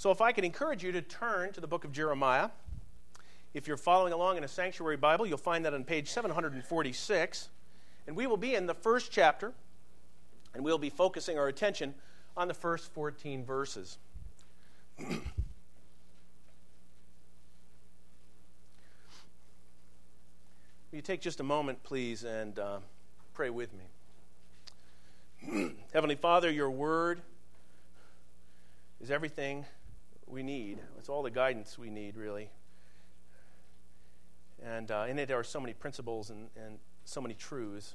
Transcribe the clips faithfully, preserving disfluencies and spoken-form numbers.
So if I could encourage you to turn to the book of Jeremiah. If you're following along in a sanctuary Bible, you'll find that on page seven forty-six. And we will be in the first chapter, and we'll be focusing our attention on the first fourteen verses. Will you take just a moment, please, and uh, pray with me? Heavenly Father, your word is everything we need. It's all the guidance we need, really. And uh, in it are so many principles and, and so many truths.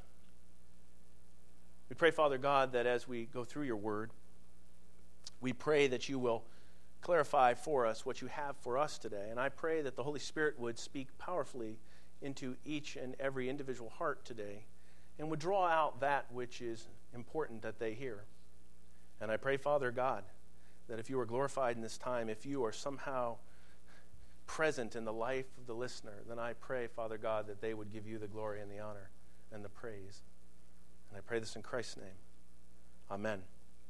We pray, Father God, that as we go through your word, we pray that you will clarify for us what you have for us today. And I pray that the Holy Spirit would speak powerfully into each and every individual heart today and would draw out that which is important that they hear. And I pray, Father God, that if you are glorified in this time, if you are somehow present in the life of the listener, then I pray, Father God, that they would give you the glory and the honor and the praise. And I pray this in Christ's name. Amen.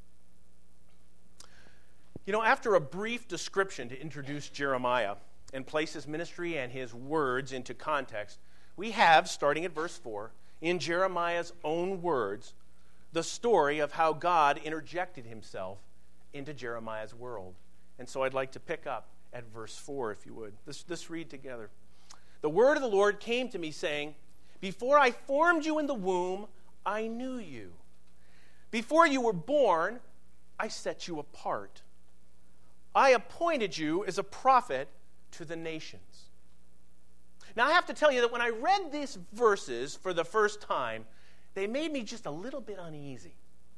You know, after a brief description to introduce Jeremiah and place his ministry and his words into context, we have, starting at verse four, in Jeremiah's own words, the story of how God interjected himself into Jeremiah's world. And so I'd like to pick up at verse four, if you would. Let's, let's read together. The word of the Lord came to me, saying, "Before I formed you in the womb, I knew you. Before you were born, I set you apart. I appointed you as a prophet to the nations." Now, I have to tell you that when I read these verses for the first time, they made me just a little bit uneasy.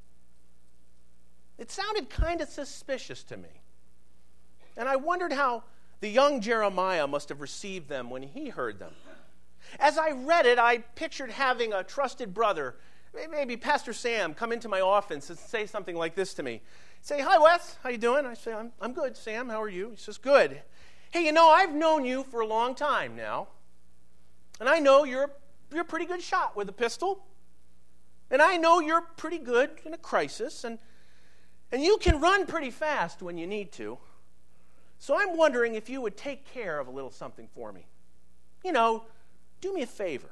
It sounded kind of suspicious to me. And I wondered how the young Jeremiah must have received them when he heard them. As I read it, I pictured having a trusted brother, maybe Pastor Sam, come into my office and say something like this to me. Say, "Hi, Wes, how you doing?" I say, I'm, I'm good, Sam, how are you? He says, "Good. Hey, you know, I've known you for a long time now, and I know you're, you're a pretty good shot with a pistol, and I know you're pretty good in a crisis, and, and you can run pretty fast when you need to. So I'm wondering if you would take care of a little something for me. You know, do me a favor."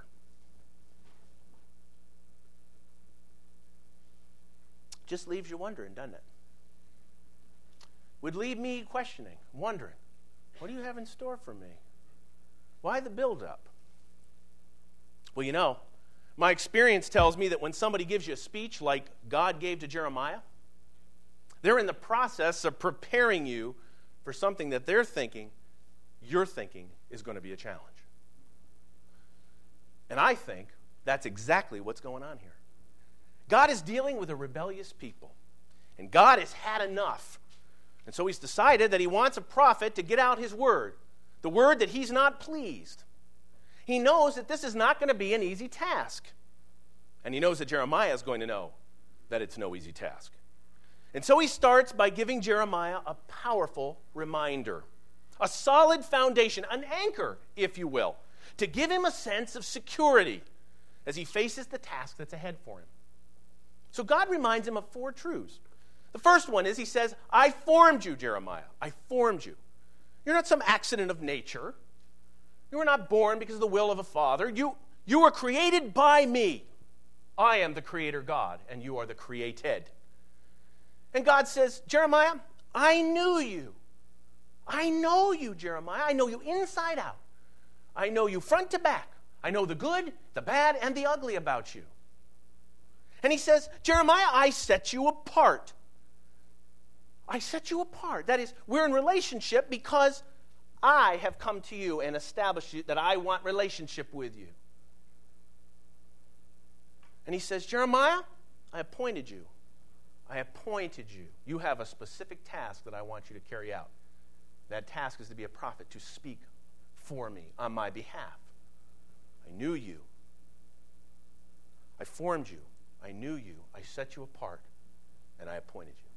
Just leaves you wondering, doesn't it? Would leave me questioning, wondering, what do you have in store for me? Why the build-up? Well, you know, my experience tells me that when somebody gives you a speech like God gave to Jeremiah, they're in the process of preparing you for something that they're thinking, you're thinking, is going to be a challenge. And I think that's exactly what's going on here. God is dealing with a rebellious people, and God has had enough. And so he's decided that he wants a prophet to get out his word, the word that he's not pleased. He knows that this is not going to be an easy task. And he knows that Jeremiah is going to know that it's no easy task. And so he starts by giving Jeremiah a powerful reminder, a solid foundation, an anchor, if you will, to give him a sense of security as he faces the task that's ahead for him. So God reminds him of four truths. The first one is, he says, "I formed you, Jeremiah. I formed you. You're not some accident of nature. You were not born because of the will of a father. You, you were created by me. I am the creator God, and you are the created." And God says, "Jeremiah, I knew you. I know you, Jeremiah. I know you inside out. I know you front to back. I know the good, the bad, and the ugly about you." And he says, "Jeremiah, I set you apart. I set you apart." That is, we're in relationship because I have come to you and established you that I want relationship with you. And he says, "Jeremiah, I appointed you. I appointed you. You have a specific task that I want you to carry out. That task is to be a prophet, to speak for me on my behalf. I knew you. I formed you. I knew you. I set you apart, and I appointed you."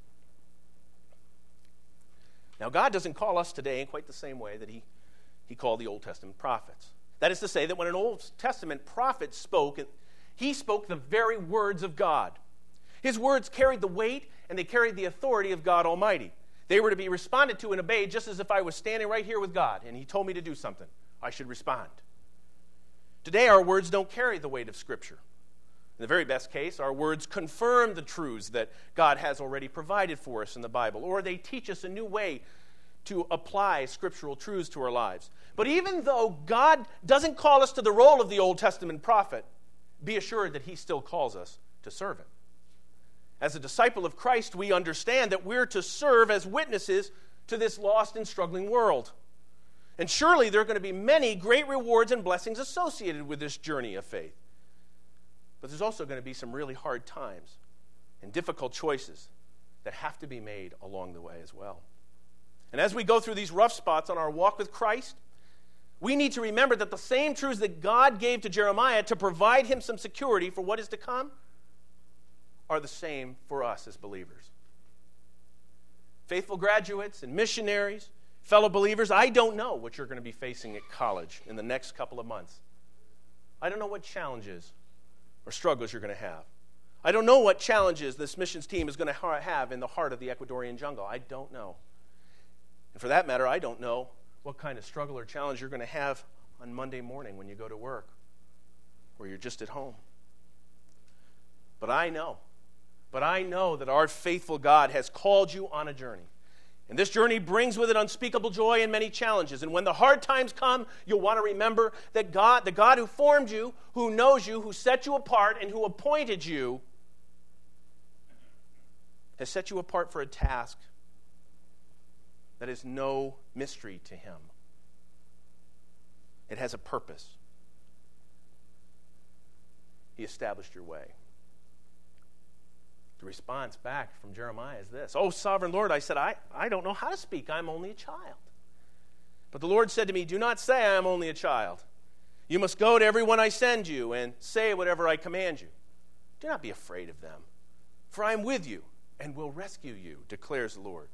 Now, God doesn't call us today in quite the same way that he, he called the Old Testament prophets. That is to say that when an Old Testament prophet spoke, he spoke the very words of God. His words carried the weight and they carried the authority of God Almighty. They were to be responded to and obeyed just as if I was standing right here with God and he told me to do something. I should respond. Today, our words don't carry the weight of Scripture. In the very best case, our words confirm the truths that God has already provided for us in the Bible, or they teach us a new way to apply scriptural truths to our lives. But even though God doesn't call us to the role of the Old Testament prophet, be assured that he still calls us to serve him. As a disciple of Christ, we understand that we're to serve as witnesses to this lost and struggling world. And surely there are going to be many great rewards and blessings associated with this journey of faith. But there's also going to be some really hard times and difficult choices that have to be made along the way as well. And as we go through these rough spots on our walk with Christ, we need to remember that the same truths that God gave to Jeremiah to provide him some security for what is to come are the same for us as believers. Faithful graduates and missionaries, fellow believers, I don't know what you're going to be facing at college in the next couple of months. I don't know what challenges or struggles you're going to have. I don't know what challenges this missions team is going to have in the heart of the Ecuadorian jungle. I don't know. And for that matter, I don't know what kind of struggle or challenge you're going to have on Monday morning when you go to work or you're just at home. But I know, but I know that our faithful God has called you on a journey. And this journey brings with it unspeakable joy and many challenges. And when the hard times come, you'll want to remember that God, the God who formed you, who knows you, who set you apart, and who appointed you, has set you apart for a task that is no mystery to him. It has a purpose. He established your way. The response back from Jeremiah is this: "Oh, sovereign Lord," I said, I, I don't know how to speak. I'm only a child. But the Lord said to me, "Do not say I am only a child. You must go to everyone I send you and say whatever I command you. Do not be afraid of them, for I am with you and will rescue you, declares the Lord."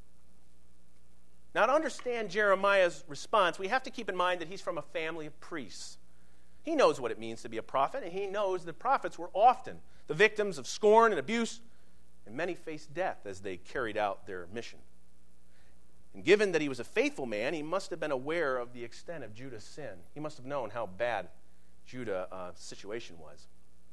Now, to understand Jeremiah's response, we have to keep in mind that he's from a family of priests. He knows what it means to be a prophet, and he knows that prophets were often the victims of scorn and abuse, and many faced death as they carried out their mission. And given that he was a faithful man, he must have been aware of the extent of Judah's sin. He must have known how bad Judah's uh, situation was.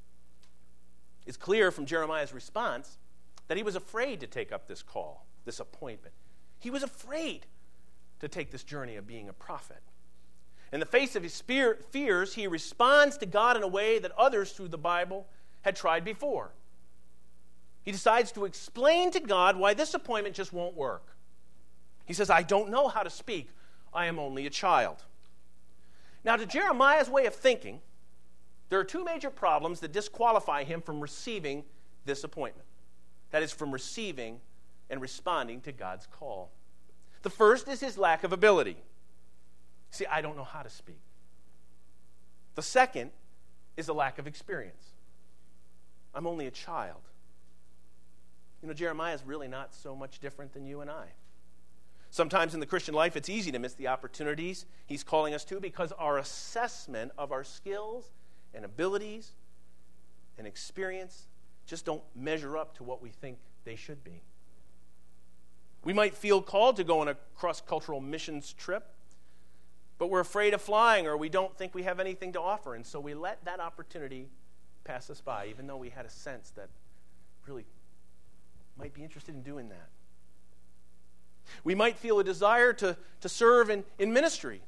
It's clear from Jeremiah's response that he was afraid to take up this call, this appointment. He was afraid to take this journey of being a prophet. In the face of his fears, he responds to God in a way that others through the Bible had tried before. He decides to explain to God why this appointment just won't work. He says, "I don't know how to speak. I am only a child." Now, to Jeremiah's way of thinking, there are two major problems that disqualify him from receiving this appointment. That is, from receiving and responding to God's call. The first is his lack of ability. See, I don't know how to speak. The second is a lack of experience. I'm only a child. You know, Jeremiah is really not so much different than you and I. Sometimes in the Christian life, it's easy to miss the opportunities he's calling us to because our assessment of our skills and abilities and experience just don't measure up to what we think they should be. We might feel called to go on a cross-cultural missions trip, but we're afraid of flying, or we don't think we have anything to offer, and so we let that opportunity pass us by, even though we had a sense that really might be interested in doing that. We might feel a desire to, to serve in, in ministry,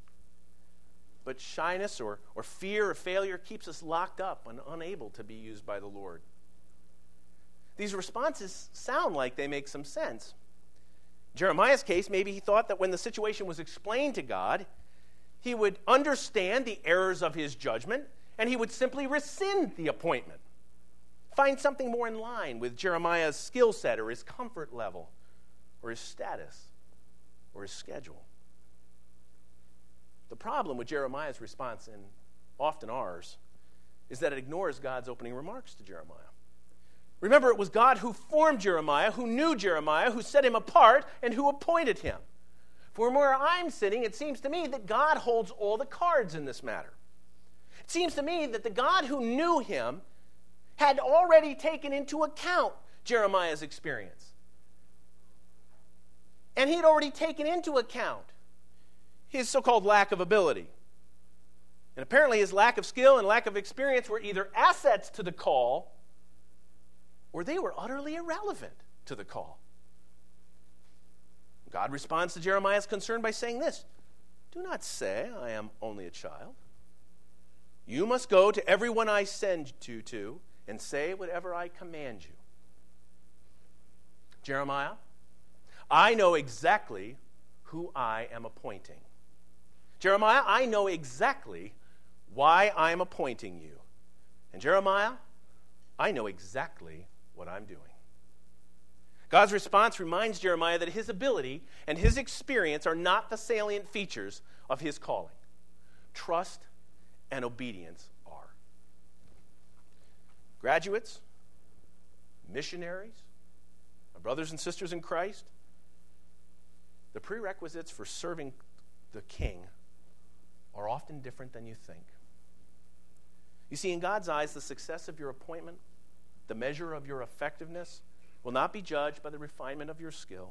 but shyness or, or fear of failure keeps us locked up and unable to be used by the Lord. These responses sound like they make some sense. In Jeremiah's case, maybe he thought that when the situation was explained to God, he would understand the errors of his judgment, and he would simply rescind the appointment. Find something more in line with Jeremiah's skill set or his comfort level or his status or his schedule. The problem with Jeremiah's response, and often ours, is that it ignores God's opening remarks to Jeremiah. Remember, it was God who formed Jeremiah, who knew Jeremiah, who set him apart, and who appointed him. From where I'm sitting, it seems to me that God holds all the cards in this matter. It seems to me that the God who knew him had already taken into account Jeremiah's experience. And he'd already taken into account his so-called lack of ability. And apparently his lack of skill and lack of experience were either assets to the call or they were utterly irrelevant to the call. God responds to Jeremiah's concern by saying this, "Do not say, I am only a child. You must go to everyone I send you to and say whatever I command you." Jeremiah, I know exactly who I am appointing. Jeremiah, I know exactly why I am appointing you. And Jeremiah, I know exactly what I'm doing. God's response reminds Jeremiah that his ability and his experience are not the salient features of his calling. Trust and obedience are. Graduates, missionaries, my brothers and sisters in Christ, the prerequisites for serving the King are often different than you think. You see, in God's eyes, the success of your appointment, the measure of your effectiveness, will not be judged by the refinement of your skill,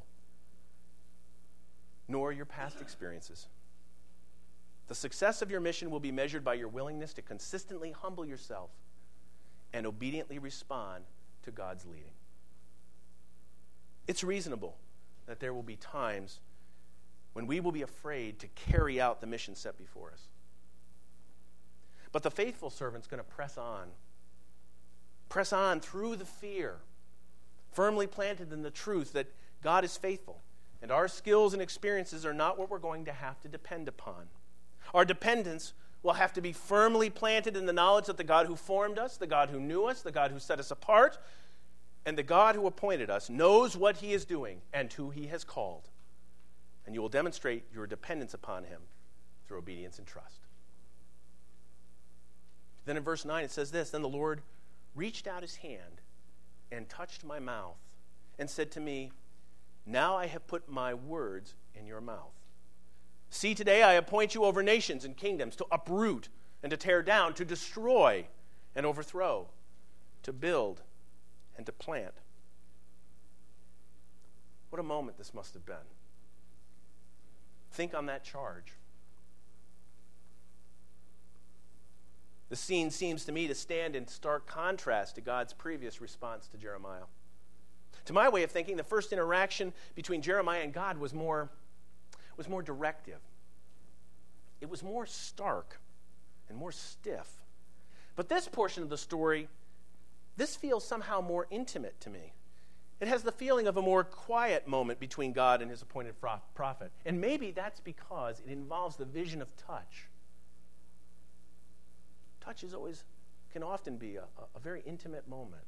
nor your past experiences. The success of your mission will be measured by your willingness to consistently humble yourself and obediently respond to God's leading. It's reasonable that there will be times when we will be afraid to carry out the mission set before us. But the faithful servant's going to press on. Press on through the fear, firmly planted in the truth that God is faithful, and our skills and experiences are not what we're going to have to depend upon. Our dependence will have to be firmly planted in the knowledge that the God who formed us, the God who knew us, the God who set us apart, and the God who appointed us knows what he is doing and who he has called. And you will demonstrate your dependence upon him through obedience and trust. Then in verse nine it says this, "Then the Lord reached out his hand and touched my mouth and said to me, 'Now I have put my words in your mouth. See, today I appoint you over nations and kingdoms to uproot and to tear down, to destroy and overthrow, to build and to plant.'" What a moment this must have been. Think on that charge. The scene seems to me to stand in stark contrast to God's previous response to Jeremiah. To my way of thinking, the first interaction between Jeremiah and God was more, was more directive. It was more stark and more stiff. But this portion of the story, this feels somehow more intimate to me. It has the feeling of a more quiet moment between God and his appointed prophet. And maybe that's because it involves the vision of touch. Touch is always, can often be a, a very intimate moment.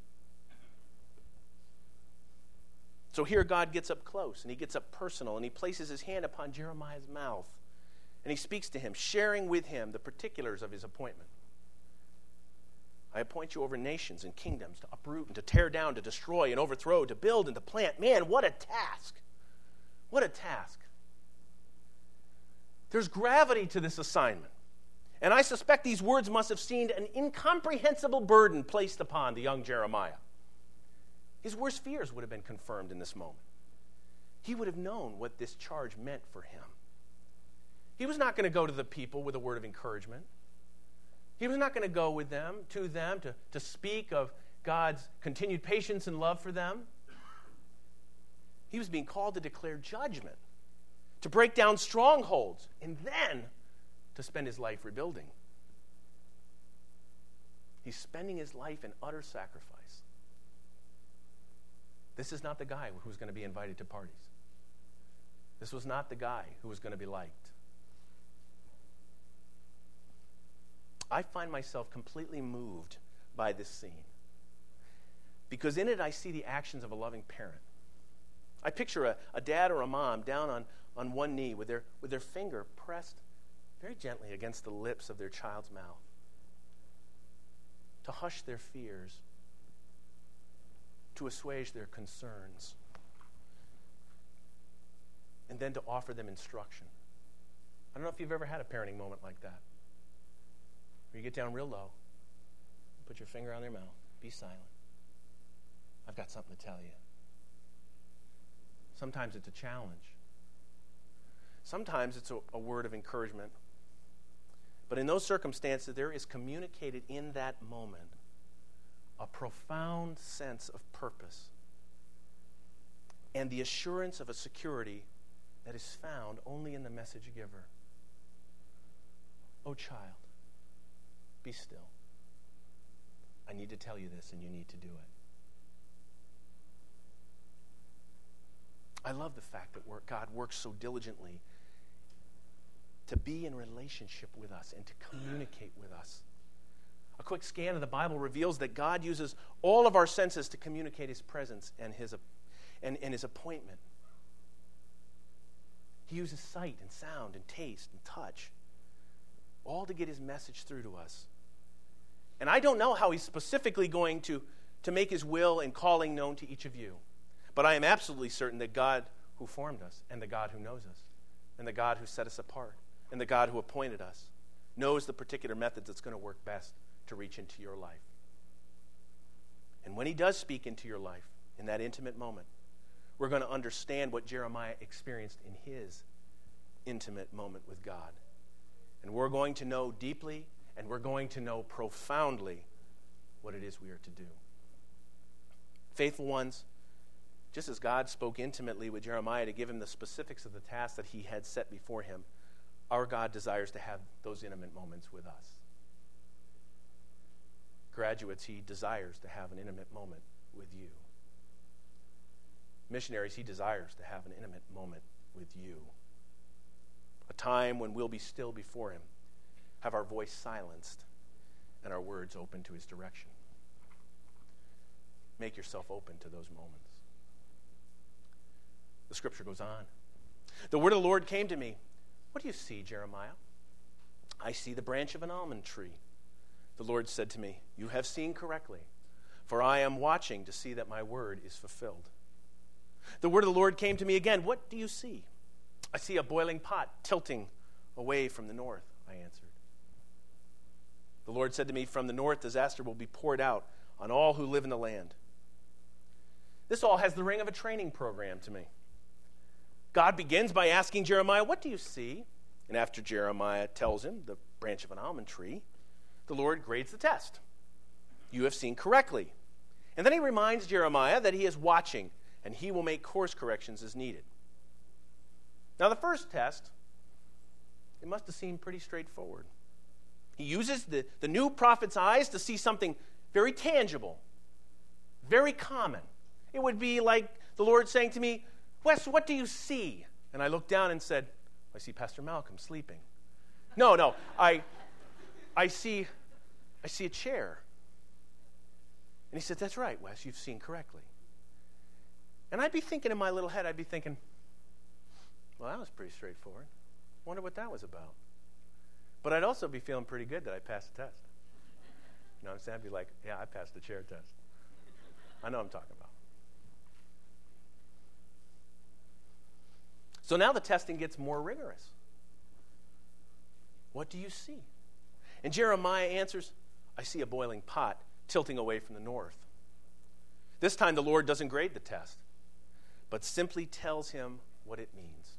So here God gets up close, and he gets up personal, and he places his hand upon Jeremiah's mouth, and he speaks to him, sharing with him the particulars of his appointment. "I appoint you over nations and kingdoms to uproot and to tear down, to destroy and overthrow, to build and to plant." Man, what a task. What a task. There's gravity to this assignment. And I suspect these words must have seemed an incomprehensible burden placed upon the young Jeremiah. His worst fears would have been confirmed in this moment. He would have known what this charge meant for him. He was not going to go to the people with a word of encouragement. He was not going to go with them, to them, to, to speak of God's continued patience and love for them. He was being called to declare judgment, to break down strongholds, and then to spend his life rebuilding. He's spending his life in utter sacrifice. This is not the guy who's going to be invited to parties. This was not the guy who was going to be liked. I find myself completely moved by this scene because in it I see the actions of a loving parent. I picture a, a dad or a mom down on, on one knee with their, with their finger pressed very gently against the lips of their child's mouth to hush their fears, to assuage their concerns, and then to offer them instruction. I don't know if you've ever had a parenting moment like that, where you get down real low, put your finger on their mouth, be silent. I've got something to tell you. Sometimes it's a challenge. Sometimes it's a, a word of encouragement. But in those circumstances, there is communicated in that moment a profound sense of purpose and the assurance of a security that is found only in the message giver. Oh, child, be still. I need to tell you this, and you need to do it. I love the fact that God works so diligently to be in relationship with us and to communicate with us. A quick scan of the Bible reveals that God uses all of our senses to communicate his presence and his, and, and his appointment. He uses sight and sound and taste and touch, all to get his message through to us. And I don't know how he's specifically going to, to make his will and calling known to each of you. But I am absolutely certain that God who formed us and the God who knows us and the God who set us apart and the God who appointed us knows the particular method that's going to work best to reach into your life. And when he does speak into your life in that intimate moment, we're going to understand what Jeremiah experienced in his intimate moment with God. And we're going to know deeply and we're going to know profoundly what it is we are to do. Faithful ones, just as God spoke intimately with Jeremiah to give him the specifics of the task that he had set before him, our God desires to have those intimate moments with us. Graduates, he desires to have an intimate moment with you. Missionaries, he desires to have an intimate moment with you. A time when we'll be still before him, have our voice silenced, and our words open to his direction. Make yourself open to those moments. The scripture goes on. The word of the Lord came to me. What do you see, Jeremiah? I see the branch of an almond tree. The Lord said to me, you have seen correctly, for I am watching to see that my word is fulfilled. The word of the Lord came to me again. What do you see? I see a boiling pot tilting away from the north, I answered. The Lord said to me, from the north disaster will be poured out on all who live in the land. This all has the ring of a training program to me. God begins by asking Jeremiah, what do you see? And after Jeremiah tells him the branch of an almond tree, the Lord grades the test. You have seen correctly. And then he reminds Jeremiah that he is watching and he will make course corrections as needed. Now the first test, it must have seemed pretty straightforward. He uses the, the new prophet's eyes to see something very tangible, very common. It would be like the Lord saying to me, Wes, what do you see? And I looked down and said, I see Pastor Malcolm sleeping. No, no, I, I see, I see a chair. And he said, that's right, Wes, you've seen correctly. And I'd be thinking in my little head, I'd be thinking, well, that was pretty straightforward. Wonder what that was about. But I'd also be feeling pretty good that I passed the test. You know what I'm saying? I'd be like, yeah, I passed the chair test. I know what I'm talking about. So now the testing gets more rigorous. What do you see? And Jeremiah answers, I see a boiling pot tilting away from the north. This time the Lord doesn't grade the test, but simply tells him what it means.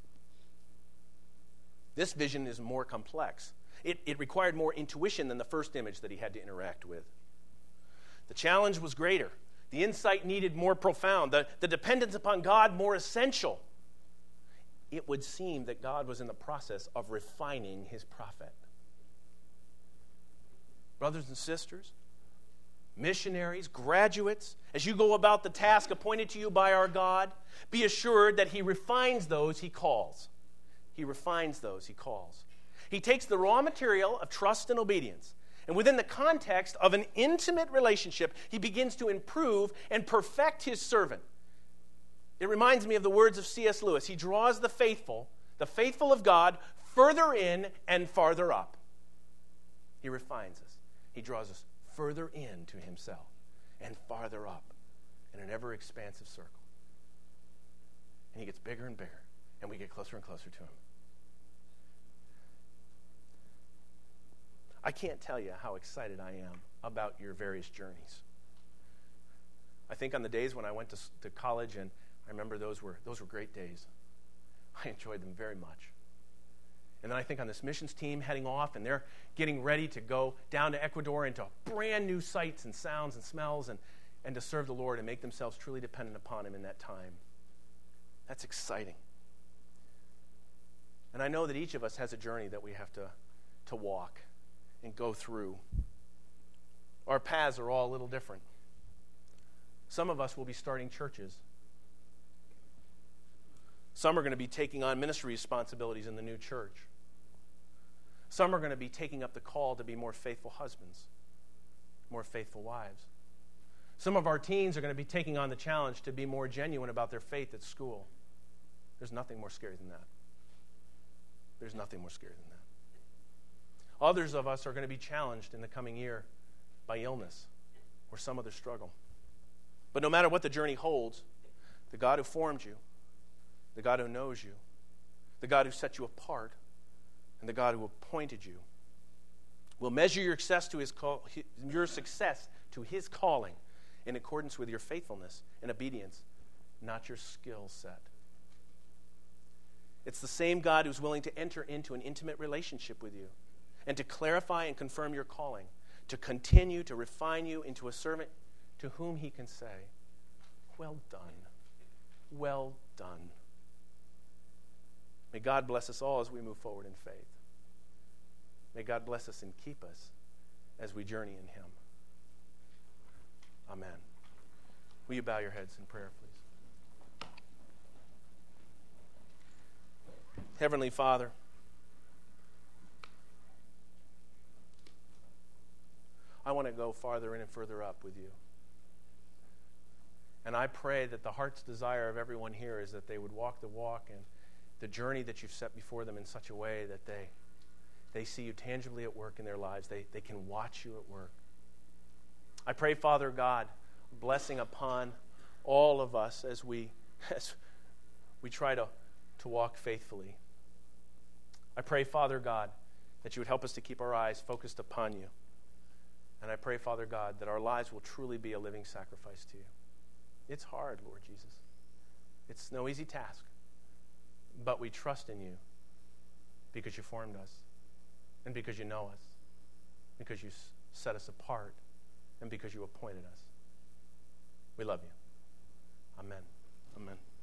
This vision is more complex. It, it required more intuition than the first image that he had to interact with. The challenge was greater. The insight needed more profound. The, the dependence upon God more essential. It would seem that God was in the process of refining his prophet. Brothers and sisters, missionaries, graduates, as you go about the task appointed to you by our God, be assured that he refines those he calls. He refines those he calls. He takes the raw material of trust and obedience, and within the context of an intimate relationship, he begins to improve and perfect his servant. It reminds me of the words of C S Lewis. He draws the faithful, the faithful of God, further in and farther up. He refines us. He draws us further in to himself and farther up in an ever-expansive circle. And he gets bigger and bigger, and we get closer and closer to him. I can't tell you how excited I am about your various journeys. I think on the days when I went to, to college, and I remember those were those were great days. I enjoyed them very much. And then I think on this missions team heading off, and they're getting ready to go down to Ecuador into brand new sights and sounds and smells and, and to serve the Lord and make themselves truly dependent upon him in that time. That's exciting. And I know that each of us has a journey that we have to, to walk and go through. Our paths are all a little different. Some of us will be starting churches. Some are going to be taking on ministry responsibilities in the new church. Some are going to be taking up the call to be more faithful husbands, more faithful wives. Some of our teens are going to be taking on the challenge to be more genuine about their faith at school. There's nothing more scary than that. There's nothing more scary than that. Others of us are going to be challenged in the coming year by illness or some other struggle. But no matter what the journey holds, the God who formed you, the God who knows you, the God who set you apart, and the God who appointed you will measure your success to his call, your success to his calling in accordance with your faithfulness and obedience, not your skill set. It's the same God who's willing to enter into an intimate relationship with you and to clarify and confirm your calling, to continue to refine you into a servant to whom he can say, "Well done, well done." May God bless us all as we move forward in faith. May God bless us and keep us as we journey in him. Amen. Will you bow your heads in prayer, please? Heavenly Father, I want to go farther in and further up with you. And I pray that the heart's desire of everyone here is that they would walk the walk and the journey that you've set before them in such a way that they they see you tangibly at work in their lives. They, they can watch you at work. I pray, Father God, blessing upon all of us as we as we try to, to walk faithfully. I pray, Father God, that you would help us to keep our eyes focused upon you. And I pray, Father God, that our lives will truly be a living sacrifice to you. It's hard, Lord Jesus. It's no easy task. But we trust in you because you formed us and because you know us, because you set us apart, and because you appointed us. We love you. Amen. Amen.